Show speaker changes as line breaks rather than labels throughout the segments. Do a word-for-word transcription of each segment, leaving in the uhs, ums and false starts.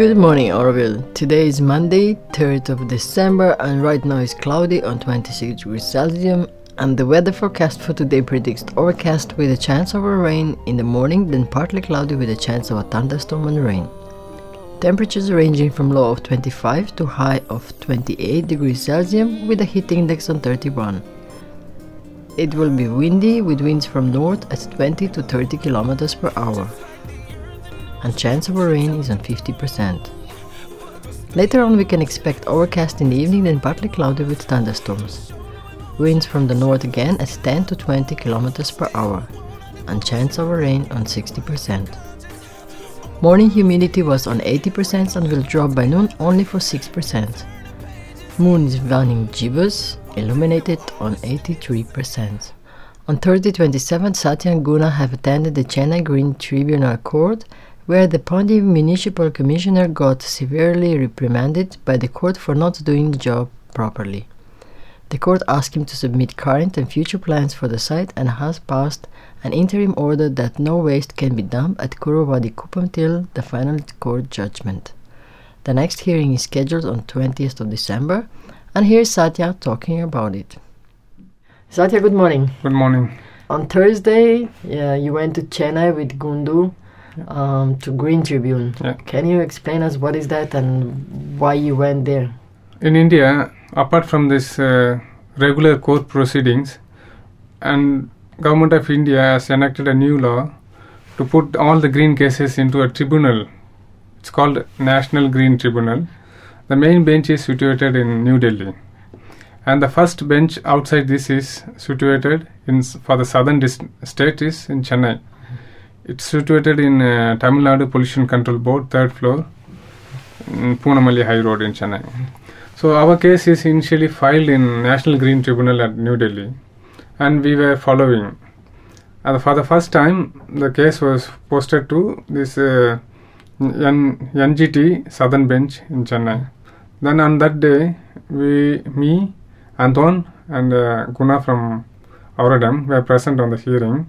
Good morning, Oroville. Today is Monday, third of December, and right now it's cloudy on twenty-six degrees Celsius. And the weather forecast for today predicts overcast with a chance of a rain in the morning, then partly cloudy with a chance of a thunderstorm and rain. Temperatures ranging from low of twenty-five to high of twenty-eight degrees Celsius with a heat index on thirty-one. It will be windy with winds from north at twenty to thirty kilometers per hour. And chance of a rain is on fifty percent. Later on we can expect overcast in the evening, then partly cloudy with thunderstorms. Winds from the north again at ten to twenty kilometers per hour, and chance of a rain on sixty percent. Morning humidity was on eighty percent and will drop by noon only for six percent. Moon is running gibbous, illuminated on eighty-three percent. On Thursday twenty-seventh, Satya and Guna have attended the Chennai Green Tribunal Court, where the Pondi Municipal Commissioner got severely reprimanded by the court for not doing the job properly. The court asked him to submit current and future plans for the site and has passed an interim order that no waste can be dumped at Kuruvadi Kupam till the final court judgment. The next hearing is scheduled on twentieth of December, and here's Satya talking about it. Satya, good morning.
Good morning.
On Thursday, yeah, you went to Chennai with Gundu um, to Green Tribune.
Yeah.
Can you explain us what is that and why you went there?
In India, apart from this uh, regular court proceedings, and Government of India has enacted a new law to put all the green cases into a tribunal. It's called National Green Tribunal. The main bench is situated in New Delhi, and the first bench outside this is situated in for the southern dis- state is in Chennai. It's situated in uh, Tamil Nadu Pollution Control Board, third floor, in Poonamalli High Road in Chennai. So our case is initially filed in National Green Tribunal at New Delhi, and we were following. And for the first time, the case was posted to this uh, N G T Southern Bench in Chennai. Then on that day, we, me, Anton, and uh, Guna from Auradam were present on the hearing.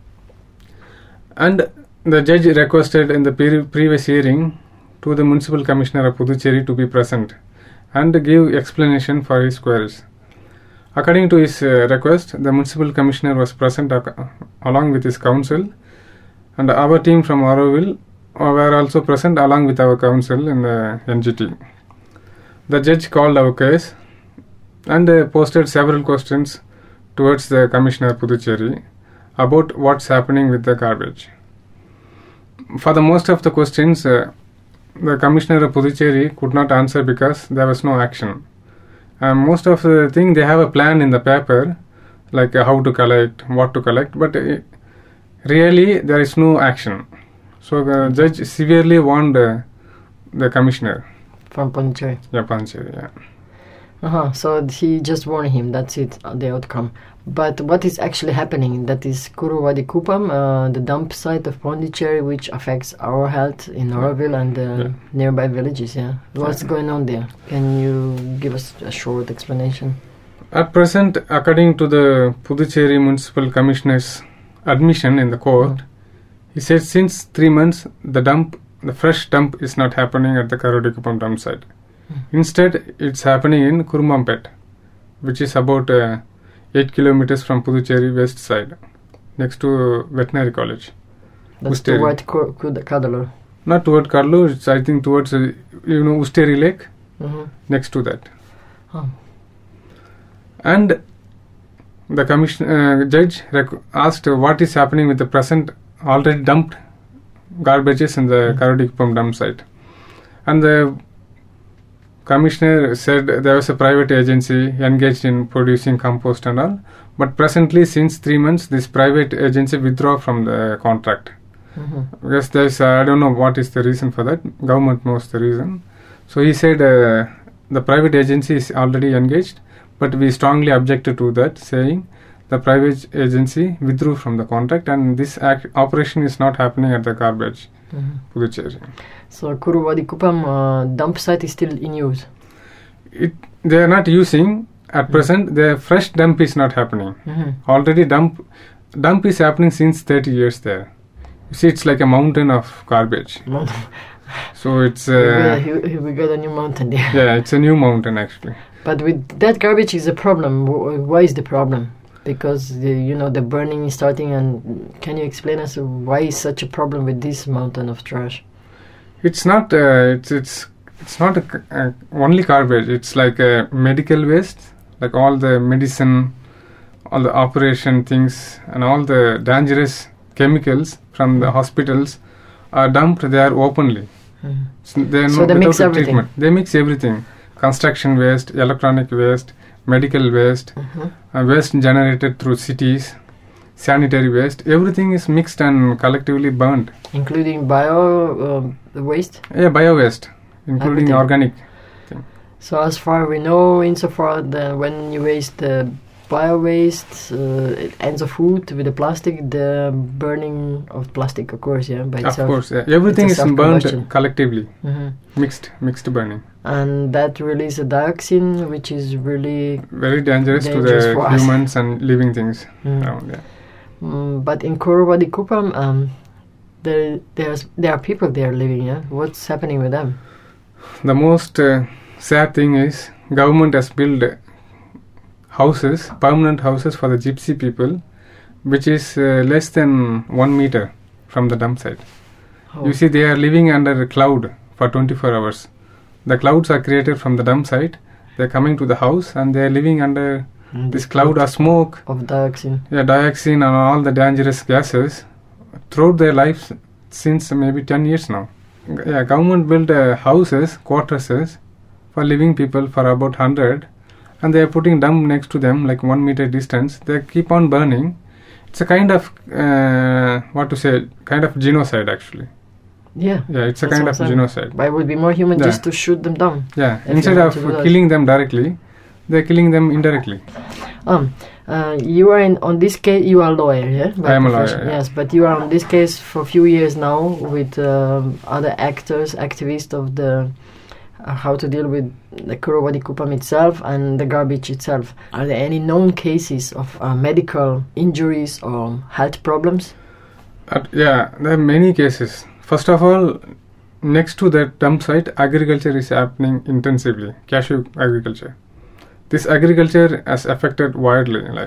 And the judge requested in the pre- previous hearing to the Municipal Commissioner of Puducherry to be present and give explanation for his queries. According to his uh, request, the Municipal Commissioner was present ac- along with his council, and our team from Auroville were also present along with our council in the N G T. The judge called our case and uh, posted several questions towards the Commissioner Puducherry about what's happening with the garbage. For the most of the questions, uh, the Commissioner of Puducherry could not answer because there was no action. Uh, most of the thing they have a plan in the paper, like uh, how to collect, what to collect, but uh, really there is no action. So the judge severely warned uh, the Commissioner.
From Pondicherry.
Yeah, Pondicherry, yeah.
Uh-huh. So he just warned him, that's it, uh, the outcome. But what is actually happening? That is Kuruvadi Kupam, uh, the dump site of Pondicherry, which affects our health in Oroville and uh,
yeah.
nearby villages, yeah? What's
yeah.
going on there? Can you give us a short explanation?
At present, according to the Puducherry Municipal Commissioner's admission in the court, mm. he said since three months, the dump, the fresh dump is not happening at the Kuruvadi Kupam dump site. Mm. Instead, it's happening in Kurumampet, which is about uh, eight kilometers from Puducherry west side, next to Veterinary College.
That's
Usteri.
toward Kadalur.
Not toward Kadalur, it's I think towards, uh, you know, Usteri Lake,
Mm-hmm.
next to that.
Oh.
And the commission uh, judge rec- asked uh, what is happening with the present already dumped garbages in the mm-hmm. Kuruvadi Kupam dump site. And the Commissioner said there was a private agency engaged in producing compost and all, but presently since three months this private agency withdraw from the contract. Mm-hmm. Because there's uh, I don't know what is the reason for that. Government knows the reason. So he said uh, the private agency is already engaged, but we strongly objected to that, saying the private agency withdrew from the contract and this act- operation is not happening at the garbage. Mm-hmm. Puducherry.
So Kuruvadi Kupam uh, dump site is still in use?
It, they are not using at mm-hmm. present. The fresh dump is not happening. Mm-hmm. Already dump dump is happening since thirty years there. You see, it's like a mountain of garbage. So it's uh,
yeah, here, here we got a new mountain there.
yeah, it's a new mountain actually.
But with that garbage is a problem. Wh- Why is the problem? Because the, you know the burning is starting, and can you explain us why is such a problem with this mountain of trash?
It's not. Uh, it's it's it's not a, c- uh, only garbage. It's like a medical waste, like all the medicine, all the operation things, and all the dangerous chemicals from the hospitals are dumped there openly.
Mm.
So they,
So they mix everything.
treatment. They mix everything: construction waste, electronic waste, medical waste,
Mhm.
uh, waste generated through cities, sanitary waste. Everything is mixed and collectively burned.
Including bio um, the waste.
Yeah, bio waste, including
Everything.
organic.
So as far we know, insofar that when you waste the bio waste, uh, it ends of food with the plastic, the burning of plastic occurs, yeah, by
Of
itself.
course, yeah. Everything
It's a
is burned
self-combustion.
collectively,
Mhm.
mixed, mixed burning.
And that releases a dioxin, which is really.
Very dangerous,
Dangerous
to
for
the
us.
humans and living things
Mm.
around. Yeah.
Mm, but in Korowadi Kupam, um, there there's there are people there living. Yeah, what's happening with them?
The most uh, sad thing is government has built houses, permanent houses for the gypsy people, which is uh, less than one meter from the dump site.
Oh.
You see, they are living under a cloud for twenty-four hours. The clouds are created from the dump site. They are coming to the house and they are living under
Mm,
this cloud of smoke,
of dioxin.
yeah, dioxin and all the dangerous gases throughout their lives since maybe ten years now. G- Yeah, government built uh, houses, quarters for living people for about one hundred, and they are putting dump next to them like one meter distance. They keep on burning. It's a kind of uh, what to say, kind of genocide actually.
Yeah.
Yeah, it's a
That's
kind
what
of
I'm saying.
genocide.
But it would be more human
Yeah.
just to shoot them down.
Yeah,
If you
instead
want
of
to do that.
killing them directly, they're killing them indirectly.
Um, uh, you are in on this case. You are a lawyer, yeah? By
I am a lawyer,
profession,
yeah.
Yes, but you are on this case for a few years now with um, other actors, activists of the uh, how to deal with the Korowadi Kupam itself and the garbage itself. Are there any known cases of uh, medical injuries or health problems?
Uh, yeah, there are many cases. First of all, next to that dump site, agriculture is happening intensively, cashew agriculture. This agriculture has affected widely. Like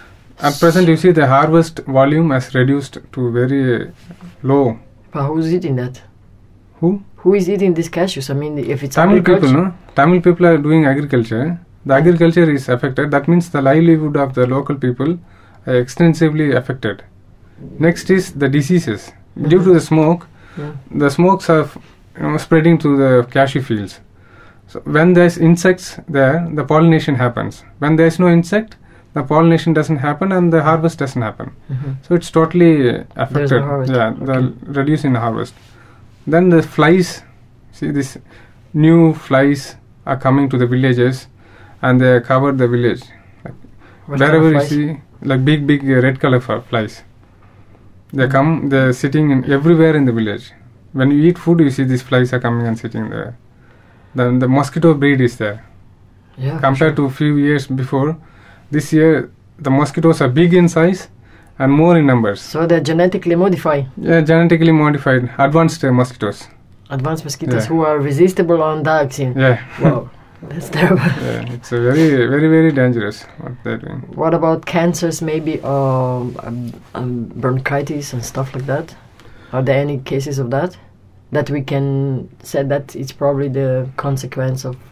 at present, you see the harvest volume has reduced to very low.
But who's eating that?
Who?
Who is eating these cashews? I mean, if it's
Tamil people,
agriculture-
no? Tamil people are doing agriculture. The agriculture is affected. That means the livelihood of the local people are extensively affected. Next is the diseases. Due to the smoke,
Yeah.
the smokes are f- you know, spreading to the cashew fields. So when there's insects there, the pollination happens. When there's no insect, the pollination doesn't happen and the harvest doesn't happen.
Mhm.
So it's totally affected.
no harvest.
Yeah, the
Okay.
reducing the harvest. Then the flies. See, this new flies are coming to the villages, and they cover the village.
What
Wherever
kind
you
of flies?
see, like big, big uh, red color f- flies. They come. They're sitting in everywhere in the village. When you eat food, you see these flies are coming and sitting there. Then the mosquito breed is there.
Yeah, for
Compared to a few years before, this year the mosquitoes are big in size and more in numbers.
So they're genetically modified.
Yeah, genetically modified, advanced uh, mosquitoes.
Advanced mosquitoes
Yeah.
who are resistible on dioxin.
Yeah,
Wow, that's terrible.
yeah, it's a very, very, very dangerous what they're doing.
What about cancers, maybe, um, um, um, bronchitis and stuff like that? Are there any cases of that? That we can say that it's probably the consequence of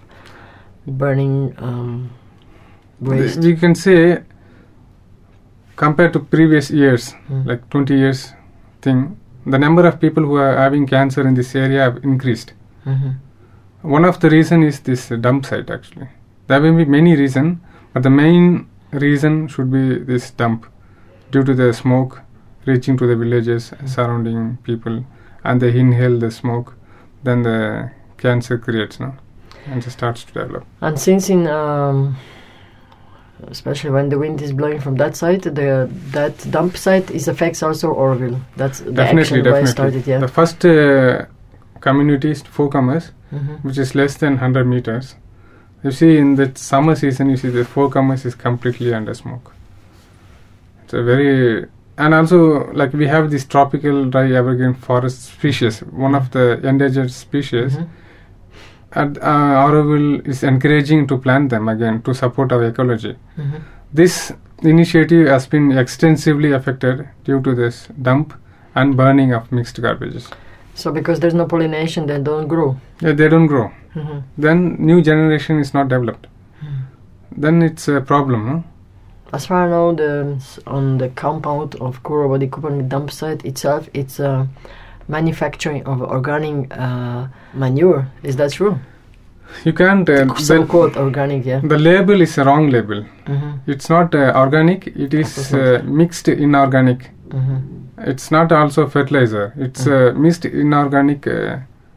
burning um, waste?
We can say, compared to previous years,
Mm.
like twenty years thing, the number of people who are having cancer in this area have increased.
Mhm.
One of the reason is this uh, dump site actually. There may be many reasons, but the main reason should be this dump due to the smoke reaching to the villages surrounding people, and they inhale the smoke, then the cancer creates now and it starts to develop.
And since in, um, especially when the wind is blowing from that side, the that dump site is affects also Oroville. That's the
Definitely,
action where it
definitely.
started. Yeah.
The first uh, community is Fourcomers,
Mhm.
which is less than one hundred meters. You see, in the summer season, you see the Fourcomers is completely under smoke. It's a very and also like we have this tropical dry evergreen forest species, one of the endangered species.
Mhm.
And uh, Auroville is encouraging to plant them again to support our ecology.
Mhm.
This initiative has been extensively affected due to this dump and burning of mixed garbages.
So because there's no pollination, they don't grow.
Yeah, they don't grow.
Mhm.
Then new generation is not developed. Then it's a problem. Huh?
As far as I know, the, on the compound of Kurowadi-Kupan dump site itself, it's uh, manufacturing of organic uh, manure. Is that true?
You can't. Uh,
So-called organic, yeah.
The label is a wrong label.
Mhm.
It's not uh, organic. It is
Of course
uh, mixed inorganic.
Mhm.
It's not also fertilizer. It's uh, mixed inorganic. Uh,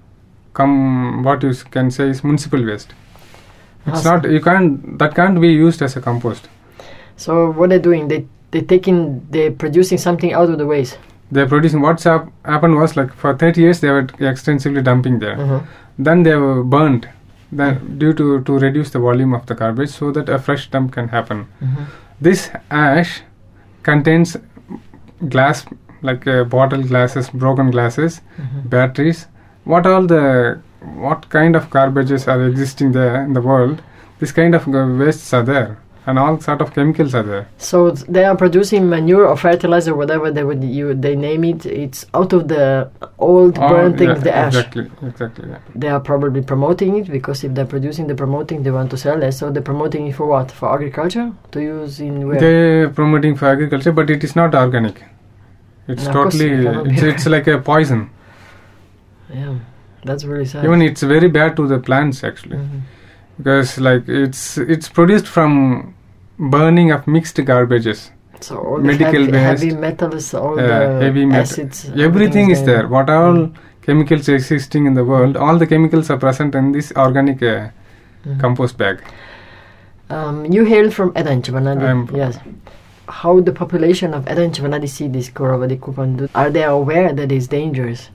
come, what you s- can say is municipal waste. It's
Awesome.
not. You can't. That can't be used as a compost.
So what they're doing, they they taking they're producing something out of the waste.
They're producing. What's hap- happened was like for thirty years they were extensively dumping there.
Mhm.
Then they were burnt. Then due to to reduce the volume of the garbage, so that a fresh dump can happen.
Mhm.
This ash contains glass, like uh, bottle glasses, broken glasses,
Mhm.
batteries. What all the what kind of garbages are existing there in the world? This kind of uh, wastes are there, and all sort of chemicals are there.
So th- they are producing manure or fertilizer, whatever they would you they name it. It's out of the old
All-
burnt things,
yeah,
the ash.
Exactly, exactly. Yeah.
They are probably promoting it because if they're producing, they're promoting, they want to sell it. So they're promoting it for what? For agriculture to use in where?
They're promoting for agriculture, but it is not organic. It's
And of course
totally.
it cannot be
It's, it's like a poison.
Yeah, that's really sad.
Even it's very bad to the plants actually.
Mhm.
Because like it's it's produced from burning of mixed garbages.
So all
medical
the heavy,
waste,
heavy metals, all
uh,
the
heavy met-
acids,
Everything is there. What all
Mm.
chemicals existing in the world, all the chemicals are present in this organic uh,
Mhm.
compost bag.
Um, you hail from Edanchavanadi.
I'm-
Yes. How the population of Edanchavanadi see this Kurowadi-Kupan? Do- Are they aware that it's dangerous?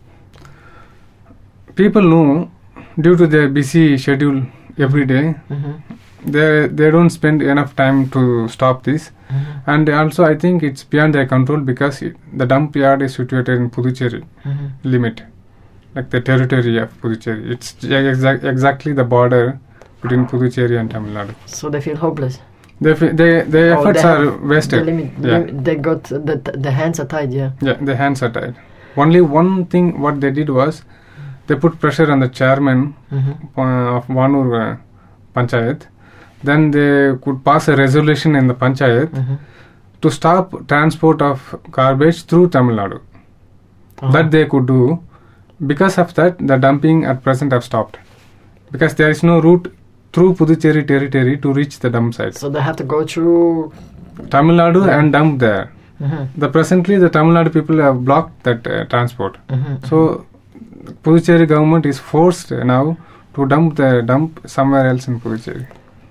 People know due to their busy schedule every day,
Mhm.
they they don't spend enough time to stop this.
Mhm.
And also I think it's beyond their control because it, the dump yard is situated in Puducherry
Mhm.
limit, like the territory of Puducherry. It's exa- exactly the border between Puducherry and Tamil Nadu.
So they feel hopeless.
They, fi- they, their
Oh,
efforts
they
are
have
wasted.
The limit,
Yeah.
lim- they got the the hands are tied. Yeah.
Yeah, the hands are tied. Only one thing what they did was they put pressure on the chairman
Mhm.
uh, of Vanur uh, Panchayat. Then they could pass a resolution in the Panchayat
Mhm.
to stop transport of garbage through Tamil Nadu.
Uh-huh.
That they could do. Because of that, the dumping at present have stopped. Because there is no route through Puducherry territory to reach the dump sites.
So they have to go through.
Tamil Nadu
Yeah.
and dump there.
Mhm.
The presently the Tamil Nadu people have blocked that uh, transport.
Mhm.
So Puducherry government is forced now to dump the dump somewhere else in Puducherry.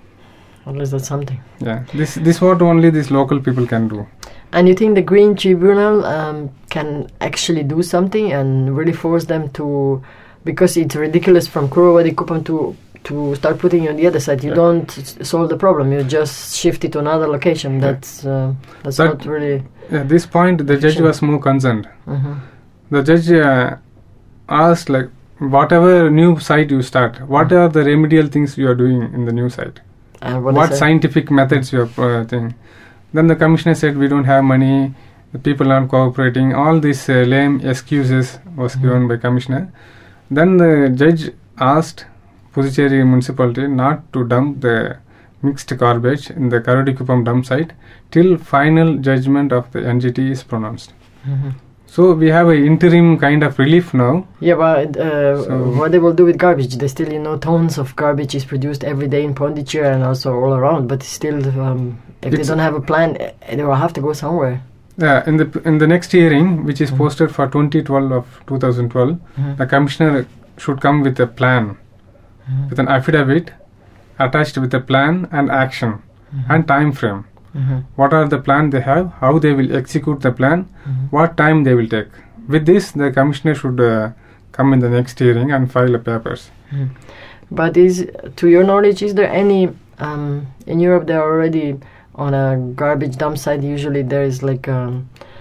At least that's something.
Yeah, this this what only these local people can do.
And you think the Green Tribunal um, can actually do something and really force them to, because it's ridiculous from Kurowadi-Kupan to to start putting it on the other side. You
Yeah.
don't s- solve the problem. You just shift it to another location.
Yeah.
That's uh, that's
That-
not really.
At this point, the judge
Sure.
was more concerned.
Mhm.
The judge uh, asked like, whatever new site you start, what are the remedial things you are doing in the new site?
And what,
What
is
scientific methods you are uh, thing? Then the commissioner said, we don't have money, the people aren't cooperating. All these uh, lame excuses was
Mhm.
given by commissioner. Then the judge asked Puducherry municipality not to dump the mixed garbage in the Kurowadi-Kupan dump site till final judgment of the N G T is pronounced.
Mhm.
So we have a interim kind of relief now.
Yeah, but uh,
So-
what they will do with garbage? They still, you know, tons of garbage is produced every day in Pondicherry and also all around. But still, um, if they
It's-
don't have a plan, eh, they will have to go somewhere.
Yeah, in the in the next hearing, which is
Mhm.
posted for twenty twelve of twenty twelve,
Mhm.
the commissioner should come with a plan,
Mhm.
with an affidavit attached with a plan and action
Mhm.
and time frame.
Mhm.
What are the plan they have? How they will execute the plan?
Mhm.
What time they will take? With this, the commissioner should uh, come in the next hearing and file the papers.
Mhm. But is, to your knowledge, is there any um, in Europe? They're already on a garbage dump site. Usually, there is like um,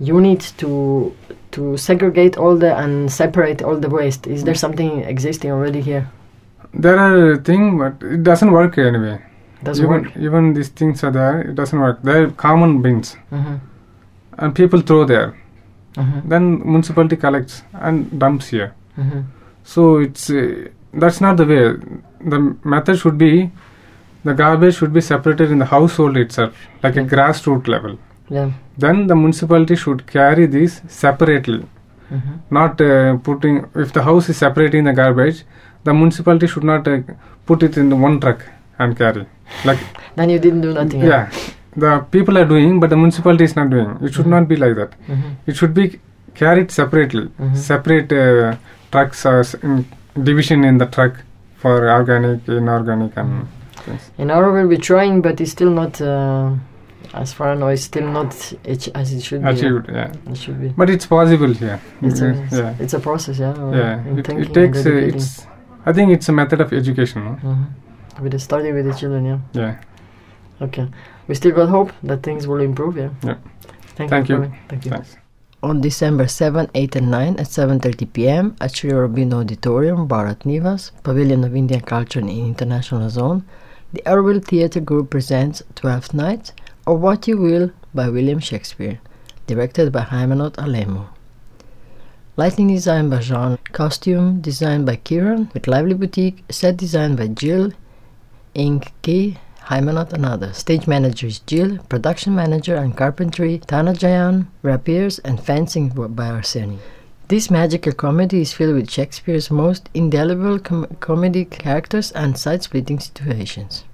unit to to segregate all the and separate all the waste? Is there something existing already here?
There are things, but it doesn't work anyway.
Doesn't
even,
work.
Even these things are there, it doesn't work. They're common bins,
Mm-hmm.
and people throw there.
Mm-hmm.
Then municipality collects and dumps here.
Mm-hmm.
So it's uh, that's not the way. The method should be the garbage should be separated in the household itself, like a grassroots level.
Yeah.
Then the municipality should carry these separately,
Mm-hmm.
not uh, putting. If the house is separating the garbage, the municipality should not uh, put it in one truck and carry. Like
Then you didn't do nothing.
yeah, the people are doing, but the municipality is not doing. It should
Mhm.
not be like that.
Mm-hmm.
It should be carried separately,
Mhm.
separate uh, trucks or s- in division in the truck for organic, inorganic, and things.
In Auroville we're trying, but it's still not, uh, as far as I know, it's still not ach- as it should be.
Achieved. Yeah,
Yeah. It should be.
but it's possible here.
It's a,
Mm, yeah,
it's a process, yeah. or
yeah.
in
It,
thinking
it
and
takes. Uh,
dedicating.
it's. I think it's a method of education. No?
Mhm. With the study with the children, yeah.
Yeah.
Okay. We still got hope that things will improve, yeah.
Yeah.
Thank,
Thank
you.
you.
for coming. Thank you.
Thanks.
On December seventh, eighth and ninth at seven thirty p.m. at Sri Aurobindo Auditorium, Bharat Nivas, Pavilion of Indian Culture in International Zone, the Auroville Theatre Group presents Twelfth Night, or What You Will by William Shakespeare, directed by Haimanot Alemu. Lighting design by Jean, costume design by Kiran, with lively boutique, set design by Jill, ink key, Haimanot and others. Stage manager is Jill, production manager and carpentry Tana Jayan, rapiers and fencing by Arseni. This magical comedy is filled with Shakespeare's most indelible com- comedy characters and side-splitting situations.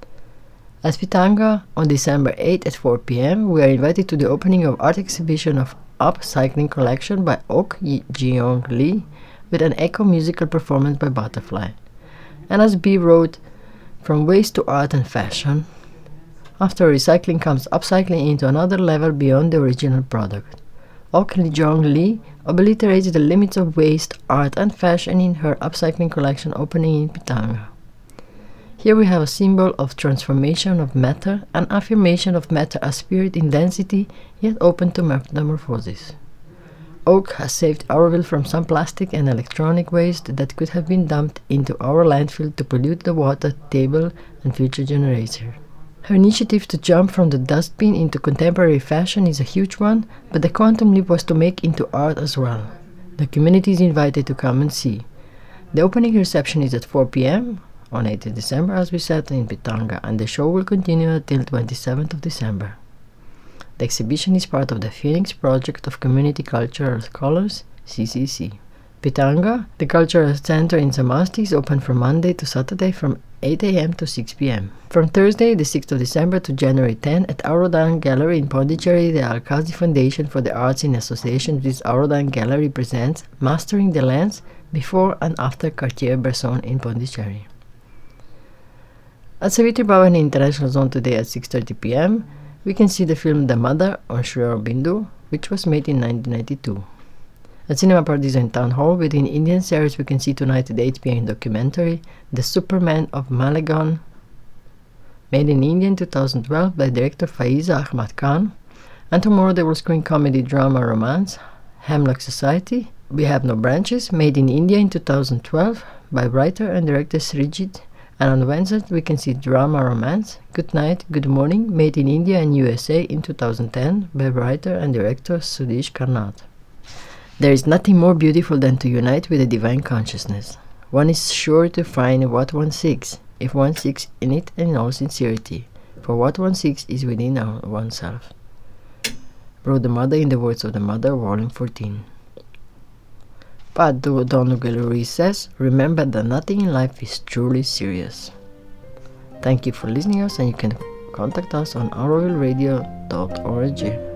At Pitanga on December eighth at four p.m. we are invited to the opening of art exhibition of Upcycling Collection by Ok Jeong Lee with an echo musical performance by Butterfly. And as B wrote, from waste to art and fashion, after recycling comes upcycling into another level beyond the original product. Ok Jeong Lee obliterates the limits of waste, art and fashion in her upcycling collection opening in Pitanga. Here we have a symbol of transformation of matter and affirmation of matter as spirit in density, yet open to metamorphosis. Oak has saved Auroville from some plastic and electronic waste that could have been dumped into our landfill to pollute the water table and future generations. Her initiative to jump from the dustbin into contemporary fashion is a huge one, but the quantum leap was to make into art as well. The community is invited to come and see. The opening reception is at four p.m. on eighth of December, as we said, in Pitanga, and the show will continue until twenty-seventh of December. The exhibition is part of the Phoenix Project of Community Cultural Scholars, C C C. Pitanga, the Cultural Center in Samasti, is open from Monday to Saturday from eight a.m. to six p.m. From Thursday, the sixth of December to January tenth at Aurodan Gallery in Pondicherry, the Alkazi Foundation for the Arts in association with this Aurodan Gallery presents Mastering the Lens Before and After Cartier-Bresson in Pondicherry. At Savitri Bhavan International Zone today at six thirty p.m. we can see the film The Mother on Sri Aurobindo, which was made in nineteen ninety-two. At Cinema Paradiso in Town Hall, within Indian series, we can see tonight at eight p.m. documentary The Superman of Malegaon, made in India in two thousand twelve by director Faiza Ahmad Khan. And tomorrow they will screen comedy, drama, romance, Hemlock Society, We Have No Branches, made in India in two thousand twelve by writer and director Srijit. And on Wednesday we can see drama romance, Good Night, Good Morning, made in India and U S A in two thousand ten by writer and director Sudesh Karnat. There is nothing more beautiful than to unite with the divine consciousness. One is sure to find what one seeks, if one seeks in it in all sincerity, for what one seeks is within our oneself. Wrote the Mother in the Words of the Mother, Volume fourteen. But Don Gallery says, remember that nothing in life is truly serious. Thank you for listening to us, and you can contact us on auroville radio dot org.